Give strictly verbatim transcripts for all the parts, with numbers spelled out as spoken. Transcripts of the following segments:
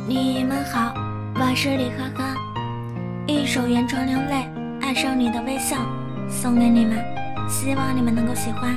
你们好，我是李呵呵，一首原创流泪，爱上你的微笑，送给你们，希望你们能够喜欢。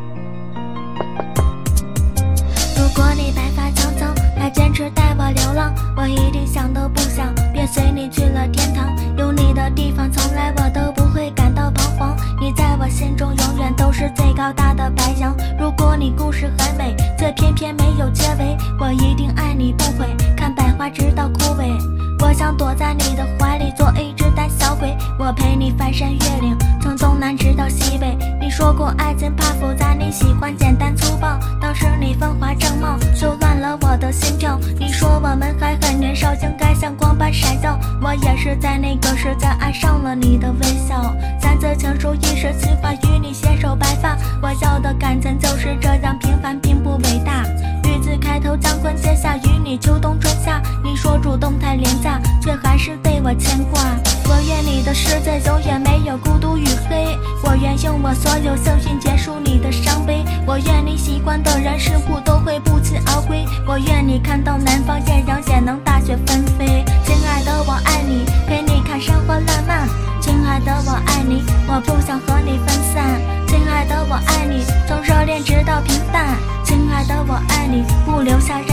如果你白发苍苍，还坚持带我流浪，我一定想都不想，便随你去了天堂。有你的地方，从来我都不会感到彷徨。你在我心中永远都是最高大的白羊。如果你故事很美，却偏偏没有结尾，我一定爱你不悔，看百花直到枯萎。我想躲在你的怀里，做一只胆小鬼，我陪你翻山越岭，从东南直到西北。你说过爱情怕复杂，你喜欢简单粗暴，当时你风华正茂，就乱了我的心跳。你说我们还很年少，应该像光般闪耀，我也是在那个时间爱上了你的微笑。三字情书一时情话，与你携手白发，我要的感情就是这样平凡并不伟大。日子开头将婚结下，与你秋冬春夏，你说主动太廉价，却还是对我牵挂。我愿你的世界永远没有孤独与黑，我愿用我所有幸运结束你的伤悲。我愿你喜欢的人事物都会不期而归，我愿你看到南方艳阳也能大雪纷飞。亲爱的我爱你，陪你看山河烂漫，亲爱的我爱你，我不想和你分散。亲爱的我爱你，从热恋直到平淡，亲爱的我爱你，不留下